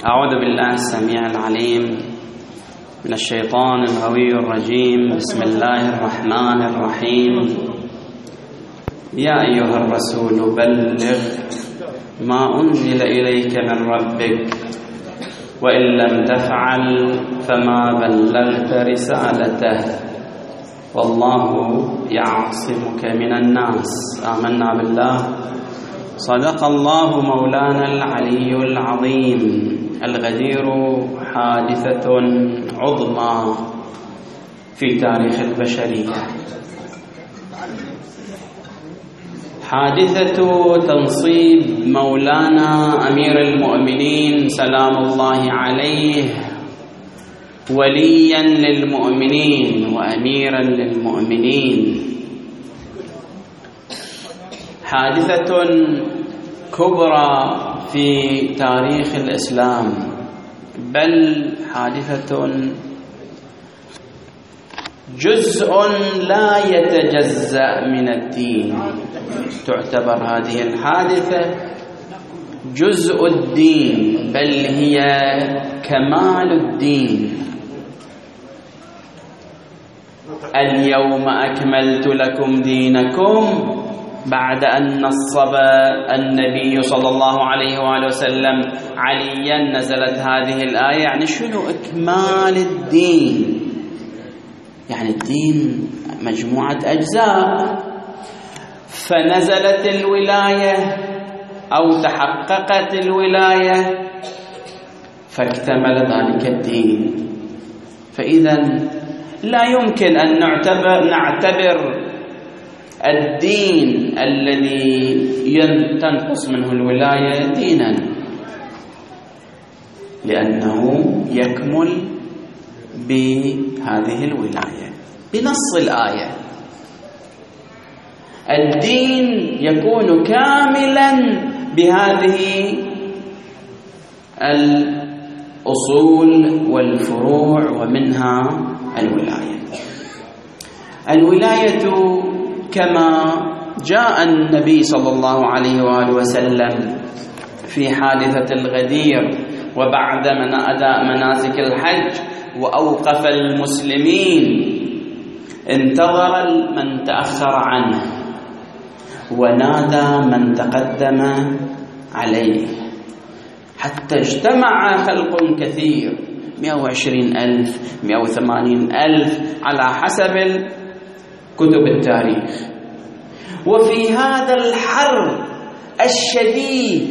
أعوذ بالله السميع العليم من الشيطان الغوي الرجيم. بسم الله الرحمن الرحيم. يا أيها الرسول بلغ ما أنزل إليك من ربك وإن لم تفعل فما بلغت رسالته والله يعصمك من الناس. آمنا بالله. صدق الله مولانا العلي العظيم. الغدير حادثة عظمى في تاريخ البشرية، حادثة تنصيب مولانا أمير المؤمنين سلام الله عليه وليا للمؤمنين وأميرا للمؤمنين، حادثة كبرى في تاريخ الإسلام، بل حادثة جزء لا يتجزأ من الدين. تعتبر هذه الحادثة جزء الدين، بل هي كمال الدين. اليوم أكملت لكم دينكم، بعد أن نصب النبي صلى الله عليه وآله وسلم عليا نزلت هذه الآية. يعني شنو إكمال الدين؟ يعني الدين مجموعة أجزاء، فنزلت الولاية أو تحققت الولاية فاكتمل ذلك الدين. فإذا لا يمكن أن نعتبر الدين الذي تنقص منه الولاية دينا، لأنه يكمل بهذه الولاية بنص الآية. الدين يكون كاملا بهذه الأصول والفروع، ومنها الولاية. الولاية كما جاء النبي صلى الله عليه وآله وسلم في حادثة الغدير وبعد أداء مناسك الحج وأوقف المسلمين، انتظر من تأخر عنه ونادى من تقدم عليه، حتى اجتمع خلق كثير، 120,000 180,000 على حسب كتب التاريخ. وفي هذا الحر الشديد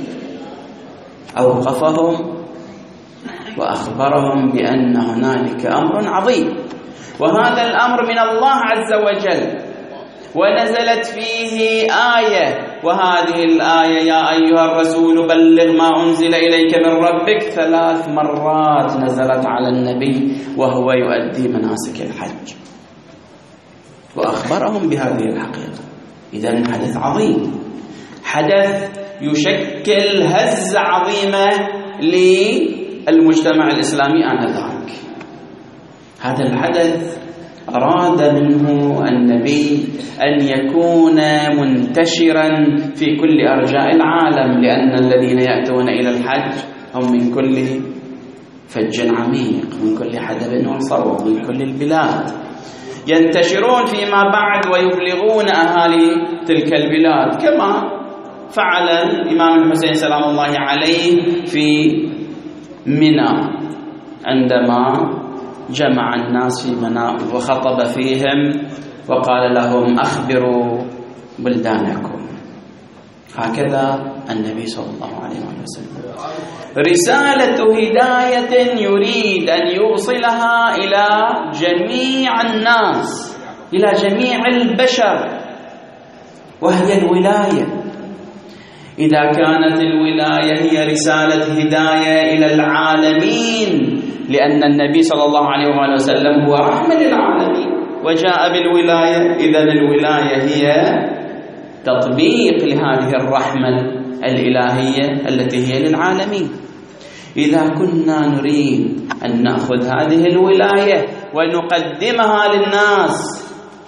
أوقفهم وأخبرهم بأن هنالك أمر عظيم، وهذا الأمر من الله عز وجل، ونزلت فيه آية، وهذه الآية يا أيها الرسول بلغ ما أنزل إليك من ربك 3 مرات نزلت على النبي وهو يؤدي مناسك الحج، وأخبرهم بهذه الحقيقة. إذن حدث عظيم، حدث يشكل هزة عظيمة للمجتمع الإسلامي آنذاك. هذا الحدث أراد منه النبي أن يكون منتشرا في كل أرجاء العالم، لأن الذين يأتون إلى الحج هم من كل فج عميق، من كل حدب وصوب، من كل البلاد، ينتشرون فيما بعد ويبلغون أهالي تلك البلاد، كما فعل الإمام الحسين سلام الله عليه في منى عندما جمع الناس في منى وخطب فيهم وقال لهم أخبروا بلدانكم. هكذا النبي صلى الله عليه وسلم، رسالة هداية يريد أن يوصلها إلى جميع الناس، إلى جميع البشر، وهي الولاية. إذا كانت الولاية هي رسالة هداية إلى العالمين، لأن النبي صلى الله عليه وآله وسلم هو رحمة للعالمين وجاء بالولاية، إذن الولاية هي تطبيق لهذه الرحمة الإلهية التي هي للعالمين. إذا كنا نريد أن نأخذ هذه الولاية ونقدمها للناس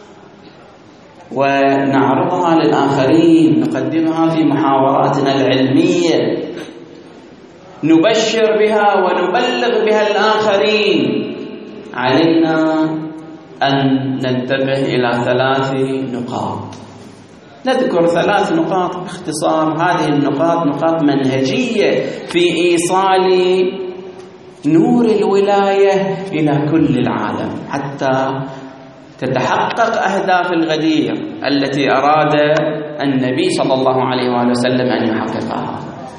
ونعرضها للآخرين، نقدمها في محاوراتنا العلمية، نبشر بها ونبلغ بها الآخرين، علينا أن ننتبه إلى 3 نقاط. نذكر 3 نقاط باختصار. هذه النقاط نقاط منهجية في إيصال نور الولاية إلى كل العالم حتى تتحقق أهداف الغدير التي أراد النبي صلى الله عليه وآله وسلم أن يحققها.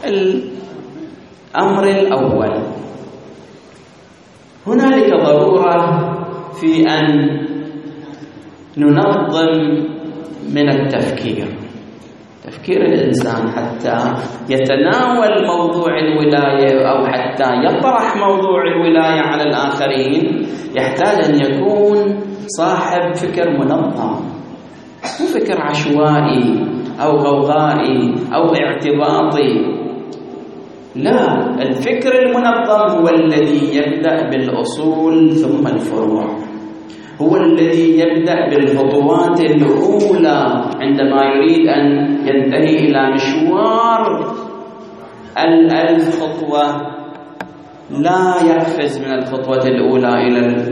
الأمر الأول، هنالك ضرورة في أن ننظم من التفكير الإنسان حتى يتناول موضوع الولاية أو حتى يطرح موضوع الولاية على الآخرين، يحتاج أن يكون صاحب فكر منظم، مو فكر عشوائي أو غوغائي أو اعتباطي. لا، الفكر المنظم هو الذي يبدأ بالأصول ثم الفروع، هو الذي يبدأ بالخطوات الأولى عندما يريد أن ينتهي إلى مشوار 1000 خطوة. لا يقفز من الخطوة الأولى إلى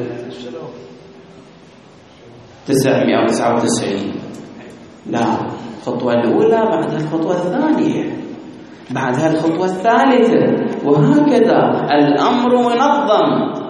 999، لا، الخطوة الأولى بعدها الخطوة الثانية، بعدها الخطوة الثالثة، وهكذا الأمر منظم.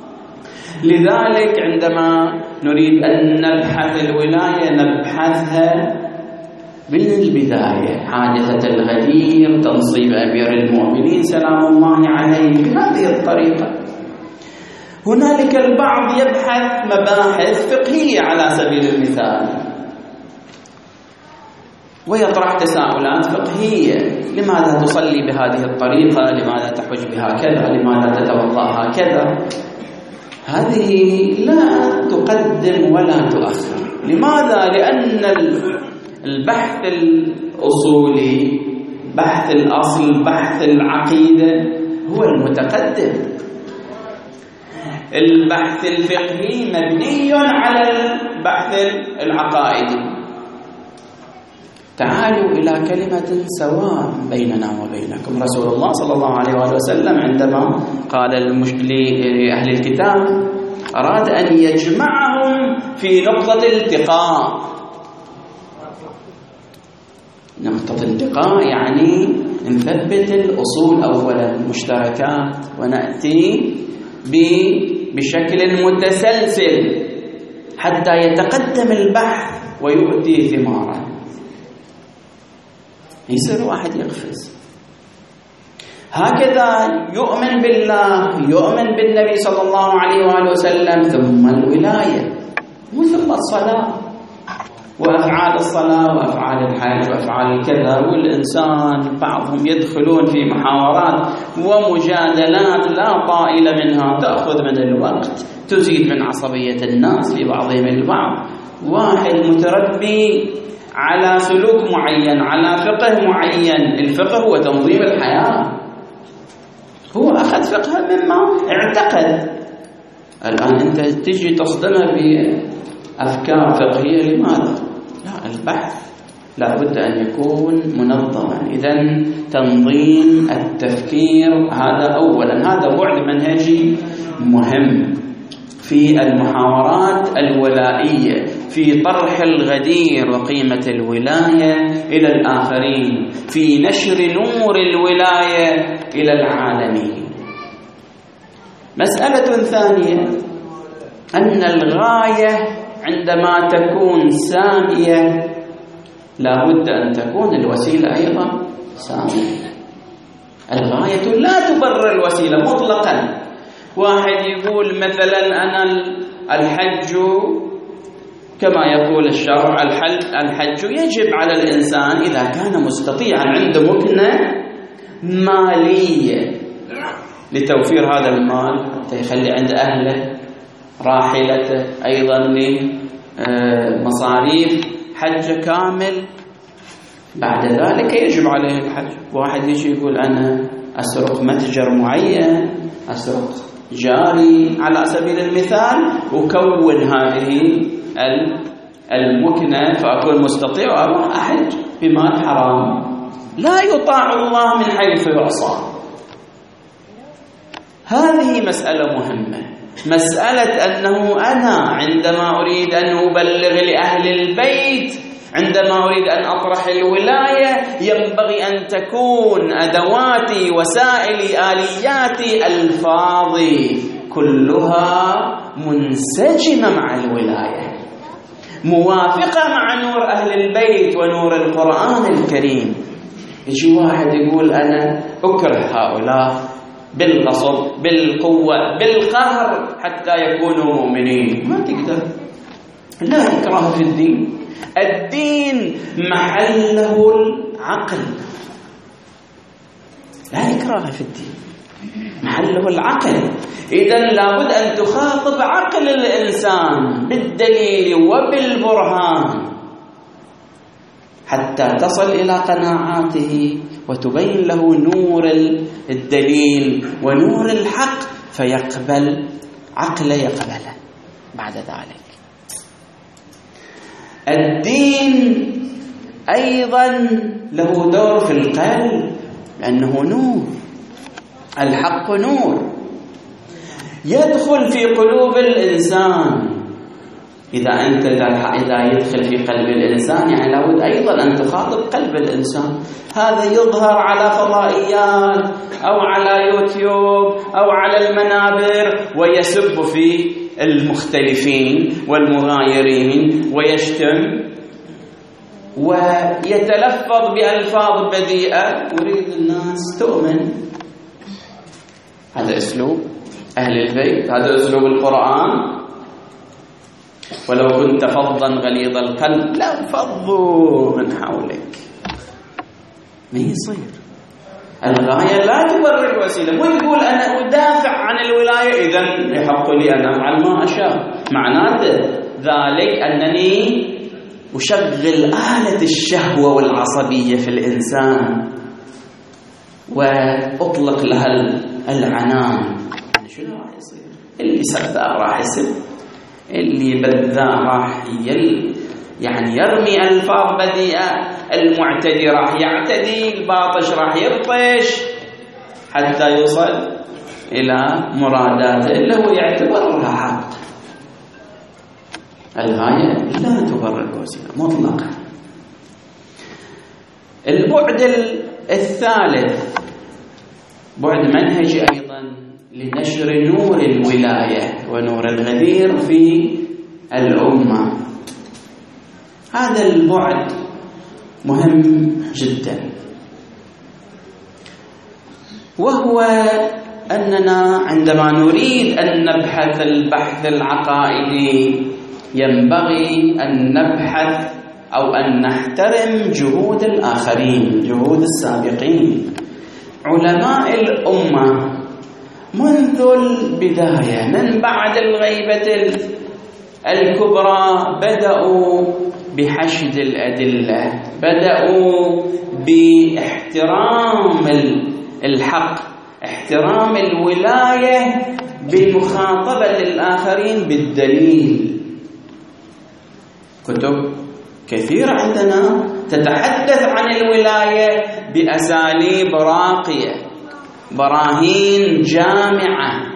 لذلك عندما نريد أن نبحث الولاية نبحثها بالبداية، حادثة الغدير، تنصيب أمير المؤمنين سلام الله عليه، بهذه الطريقة. هنالك البعض يبحث مباحث فقهية على سبيل المثال ويطرح تساؤلات فقهية: لماذا تصلي بهذه الطريقة؟ لماذا تحج بهكذا؟ لماذا تتوضأ هكذا؟ هذه لا تقدم ولا تؤخر. لماذا؟ لأن البحث الأصولي، بحث الأصل، بحث العقيدة هو المتقدم. البحث الفقهي مبني على البحث العقائدي. تعالوا إلى كلمة سواء بيننا وبينكم. رسول الله صلى الله عليه وآله وسلم عندما قال لأهل الكتاب أراد أن يجمعهم في نقطة التقاء. نقطة التقاء يعني نثبت الأصول أولا، المشتركات، ونأتي بشكل متسلسل حتى يتقدم البحث ويؤتي ثمارا. يصير واحد يقفز. هكذا يؤمن بالله، يؤمن بالنبي صلى الله عليه وآله وسلم، ثم الولاية، ثم الصلاة وأفعال الصلاة وأفعال الحج وأفعال كذا. والإنسان بعضهم يدخلون في محاورات ومجادلات لا طائل منها، تأخذ من الوقت، تزيد من عصبية الناس في بعضهم البعض. واحد متربي على سلوك معين، على فقه معين. الفقه هو تنظيم الحياة، هو أخذ فقه مما اعتقد. الآن أنت تجي تصدمه بأفكار فقهية، لماذا؟ لا، البحث لا بد أن يكون منظما. إذن تنظيم التفكير هذا أولا، هذا بعد منهجي مهم في المحاورات الولائية، في طرح الغدير وقيمة الولاية إلى الآخرين، في نشر نور الولاية إلى العالمين. مسألة ثانية، أن الغاية عندما تكون سامية لا بد أن تكون الوسيلة أيضا سامية. الغاية لا تبرر الوسيلة مطلقا. واحد يقول مثلا أنا الحج كما يقول الشرع، الحج يجب على الإنسان إذا كان مستطيعا، عنده مكنة مالية لتوفير هذا المال حتى يخلي عند أهله، راحلته، أيضا لمصاريف حج كامل. بعد ذلك يجب عليه الحج. واحد يجي يقول أنا أسرق متجر معين، أسرق جاري على سبيل المثال، وكون هذه المكنة فأكون مستطيع وأروح أحج بمال حرام. لا يطاع الله من حيث يعصى. هذه مسألة مهمة، مسألة أنه أنا عندما أريد أن أبلغ لأهل البيت، عندما أريد أن أطرح الولاية، ينبغي أن تكون أدواتي، وسائلي، آلياتي، ألفاظي كلها منسجمة مع الولاية، موافقة مع نور أهل البيت ونور القرآن الكريم. يجي واحد يقول أنا أكره هؤلاء بالغصب، بالقوة، بالقهر حتى يكونوا مؤمنين. ما تقدر، لا إكراه في الدين. الدين محله العقل، لا إكراه في الدين، محله العقل. إذن لابد أن تخاطب عقل الإنسان بالدليل وبالبرهان حتى تصل إلى قناعاته وتبين له نور الدليل ونور الحق فيقبل، عقله يقبله. بعد ذلك الدين أيضا له دور في القلب، لأنه نور، الحق نور يدخل في قلوب الإنسان. إذا يدخل في قلب الإنسان يعني لابد أيضا أن تخاطب قلب الإنسان. هذا يظهر على فضائيات أو على يوتيوب أو على المنابر ويسب في المختلفين والمغايرين ويشتم ويتلفظ بألفاظ بديئة يريد الناس تؤمن. هذا أسلوب أهل البيت، هذا أسلوب القرآن. ولو كنت فظا غليظ القلب لانفضوا من حولك. ما يصير، الغاية لا تبرر الوسيلة. مو تقول أنا أدافع عن الولاية إذن يحق لي أن أفعل ما أشاء، معناته ذلك أنني أشغل آلة الشهوة والعصبية في الإنسان وأطلق لها العنان. شنو راح يصير؟ اللي سبّا راح يسب، اللي بذا راح يعني يرمي ألفاظ بديئة، المعتدي راح يعتدي، الباطش راح يبطش حتى يوصل إلى مراداته اللي هو يعتبرها حق. الغاية لا تبرر الوسيلة مطلقا. البعد الثالث بعد منهجي أيضا لنشر نور الولاية ونور الغدير في الأمة. هذا البعد مهم جدا، وهو أننا عندما نريد أن نبحث البحث العقائدي ينبغي أن نبحث أو أن نحترم جهود الآخرين، جهود السابقين. علماء الأمة منذ البداية من بعد الغيبة الكبرى بدأوا بحشد الأدلة، بدأوا باحترام الحق، احترام الولاية بمخاطبة الآخرين بالدليل. كتب كثيرة عندنا تتحدث عن الولاية بأساليب راقية، براهين جامعة.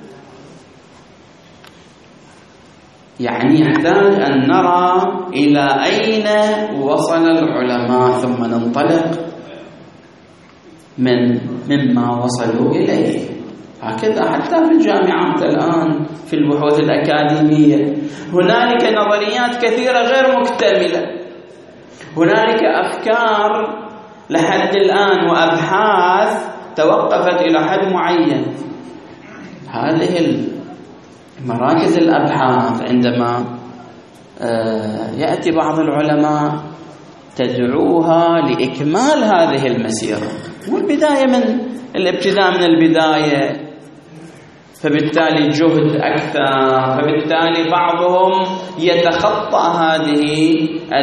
يعني يحتاج أن نرى إلى أين وصل العلماء ثم ننطلق مما وصلوا إليه. هكذا حتى في الجامعات الآن في البحوث الأكاديمية هنالك نظريات كثيرة غير مكتملة، هنالك أفكار لحد الآن وأبحاث توقفت إلى حد معين. هذه مراكز الأبحاث عندما يأتي بعض العلماء تدعوها لإكمال هذه المسيرة، والبداية من الابتداء من البداية، فبالتالي جهد أكثر، فبالتالي بعضهم يتخطى هذه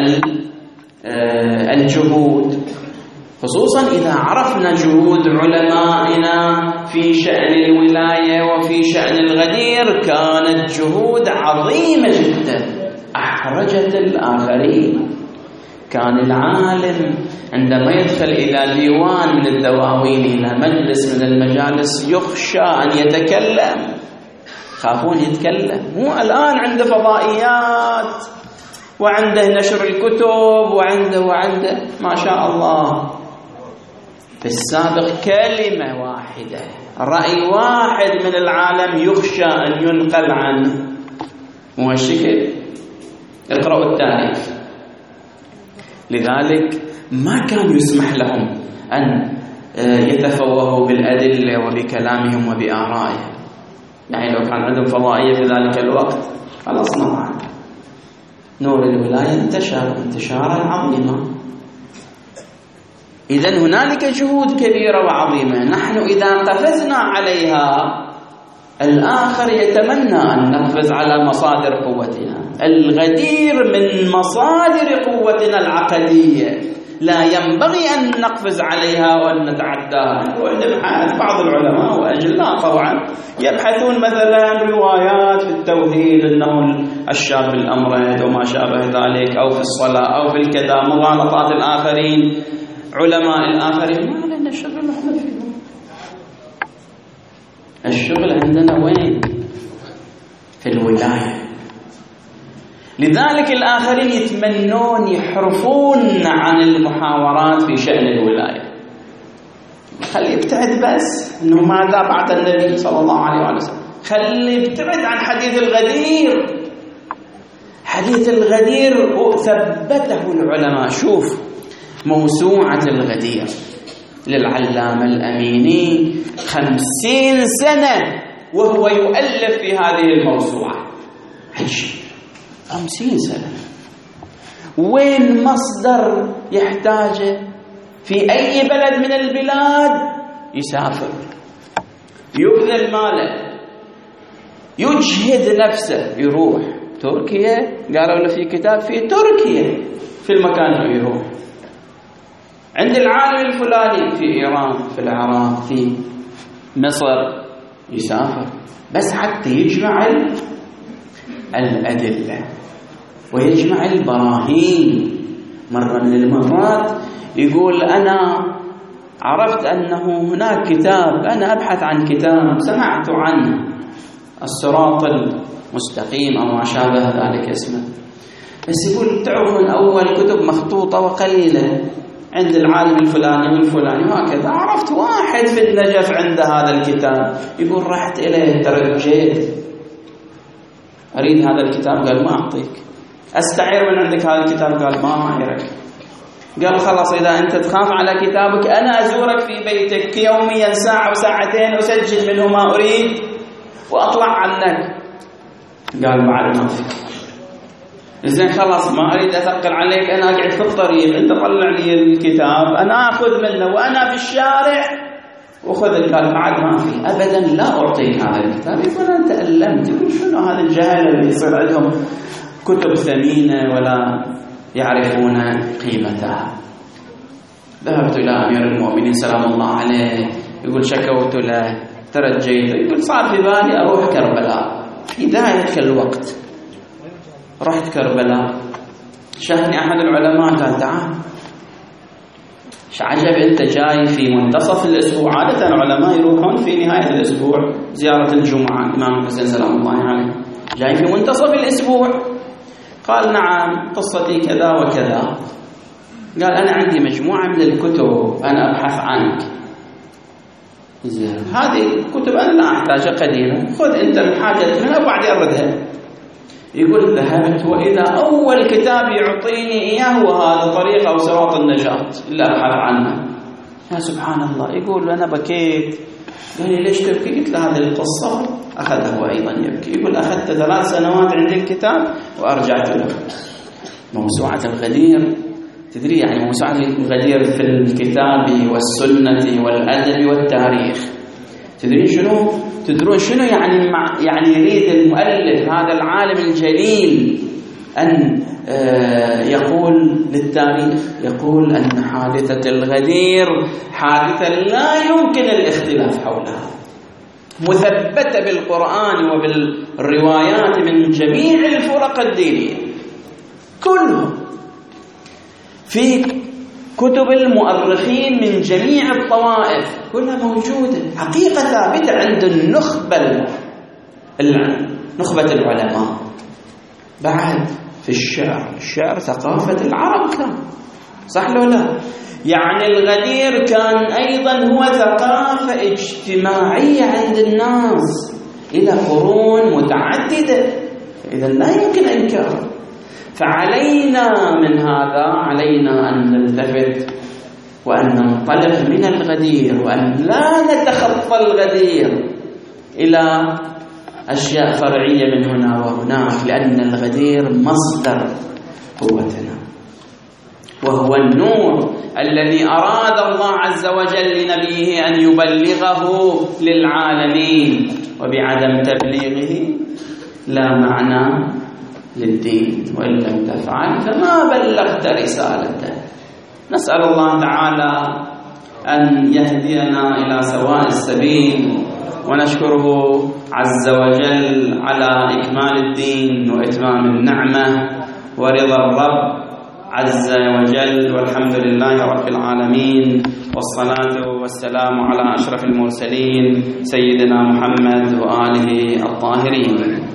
الجهود، خصوصا إذا عرفنا جهود علمائنا في شأن الولاية وفي شأن الغدير كانت جهود عظيمة جدا أحرجت الآخرين. كان العالم عندما يدخل إلى ديوان من الدواوين إلى مجلس من المجالس يخشى أن يتكلم، خافون يتكلم. مو الآن عنده فضائيات وعنده نشر الكتب وعنده ما شاء الله. في السابق كلمة واحدة، رأي واحد من العالم يخشى أن ينقل عنه. مو هالشكل؟ اقرأوا التاريخ. لذلك ما كان يسمح لهم أن يتفوهوا بالأدلة وبكلامهم وبآرائهم. يعني لو كان عندهم فضائية في ذلك الوقت خلاص ما بعد. نور الولاية انتشر انتشارا عظيما. إذن هنالك جهود كبيرة وعظيمة، نحن إذا قفزنا عليها الآخر يتمنى أن نقفز على مصادر قوتنا. الغدير من مصادر قوتنا العقدية، لا ينبغي أن نقفز عليها وأن نتعداها. ونبحث بعض العلماء وأجلاء طبعا يبحثون مثلا روايات في التوحيد أنه الشاب الأمرد وما شابه ذلك، أو في الصلاة أو في الكذا، مغالطات الآخرين علماء الآخرين. ما لنا الشغل نحن فيه. الشغل عندنا وين؟ في الولاية. لذلك الآخرين يتمنون يحرفون عن المحاورات في شأن الولاية. خلي يبتعد بس أنه ماذا بعد النبي صلى الله عليه وسلم، خلي يبتعد عن حديث الغدير. حديث الغدير ثبته العلماء. شوف موسوعة الغدير للعلامة الأميني 50 سنة وهو يؤلف في هذه الموسوعة. 50 سنة. وين مصدر يحتاجه في أي بلد من البلاد يسافر، يبذل ماله، يجهد نفسه، يروح تركيا. قالوا له في كتاب في تركيا، في المكان اللي يروح. عند العالم الفلاني في إيران، في العراق، في مصر، يسافر بس حتى يجمع الأدلة ويجمع البراهين. مرة من المرات يقول أنا عرفت أنه هناك كتاب، أنا أبحث عن كتاب سمعت عنه، الصراط المستقيم أو ما شابه ذلك اسمه، بس يقول تعرفون أول كتب مخطوطة وقليلة عند العالم الفلاني والفلاني وهكذا. عرفت واحد في النجف عنده هذا الكتاب، يقول رحت إليه ترجيت أريد هذا الكتاب، قال ما أعطيك. أستعير من عندك هذا الكتاب، قال ما أعيرك. قال خلاص إذا أنت تخاف على كتابك أنا أزورك في بيتك يوميا ساعة وساعتين أسجل منه ما أريد وأطلع عنك. قال بعد ما فيك. إذن خلاص ما أريد أثقل عليك، أنا أقعد في الطريق، أنت طلع لي الكتاب أنا أخذ منه وأنا في الشارع وخذ. قال بعد ما في أبدا لا أعطيك هذا الكتاب. يقول أنا تألمت، يقول شنو هذا الجهل اللي يصير عندهم كتب ثمينة ولا يعرفون قيمتها. ذهبت إلى أمير المؤمنين سلام الله عليه، يقول شكوت له ترجيت، يقول صار في بالي أروح كربلاء في ذلك الوقت. رحت كربلاء، شافني أحد العلماء قال تعال ايش عجب أنت جاي في منتصف الأسبوع. عادة العلماء يروحون في نهاية الأسبوع زيارة الجمعة، الإمام الحسين سلام الله عليه جاي في منتصف الأسبوع. قال نعم قصتي كذا وكذا. قال أنا عندي مجموعة من الكتب أنا أبحث عنك. هذه الكتب أنا لا أحتاجها قديمة، خذ أنت الحاجة منها وبعدين أردها. يقول ذهبت وإذا أول كتاب يعطيني إياه هو هذا طريق أو صراط النجاة اللي أبحث عنه. يا سبحان الله. يقول أنا بكيت. قال لي ليش تبكي؟ قلت له هذه القصة. أخذه هو أيضا يبكي. يقول أخذت 3 سنوات عند الكتاب وأرجعت له. موسوعة الغدير، تدري يعني موسوعة الغدير في الكتاب والسنة والأدب والتاريخ. تدرون شنو يعني يريد المؤلف هذا العالم الجليل أن يقول للتاريخ؟ يقول أن حادثة الغدير حادثة لا يمكن الاختلاف حولها، مثبتة بالقرآن وبالروايات من جميع الفرق الدينية كلهم. في كتب المؤرخين من جميع الطوائف كلها موجودة، حقيقة ثابتة عند نخبة العلماء. بعد في الشعر ثقافة العرب كان، صح لو لا؟ يعني الغدير كان أيضا هو ثقافة اجتماعية عند الناس إلى قرون متعددة، إذا لا يمكن إنكاره. فعلينا من هذا علينا أن نلتفت وأن ننطلق من الغدير، وأن لا نتخطى الغدير إلى أشياء فرعية من هنا وهناك، لأن الغدير مصدر قوتنا، وهو النور الذي أراد الله عز وجل لنبيه أن يبلغه للعالمين، وبعدم تبليغه لا معنى للدين، وإن لم تفعل فما بلغت رسالته. نسأل الله تعالى أن يهدينا إلى سواء السبيل، ونشكره عز وجل على إكمال الدين وإتمام النعمة ورضا الرب عز وجل. والحمد لله رب العالمين، والصلاة والسلام على أشرف المرسلين سيدنا محمد وآله الطاهرين.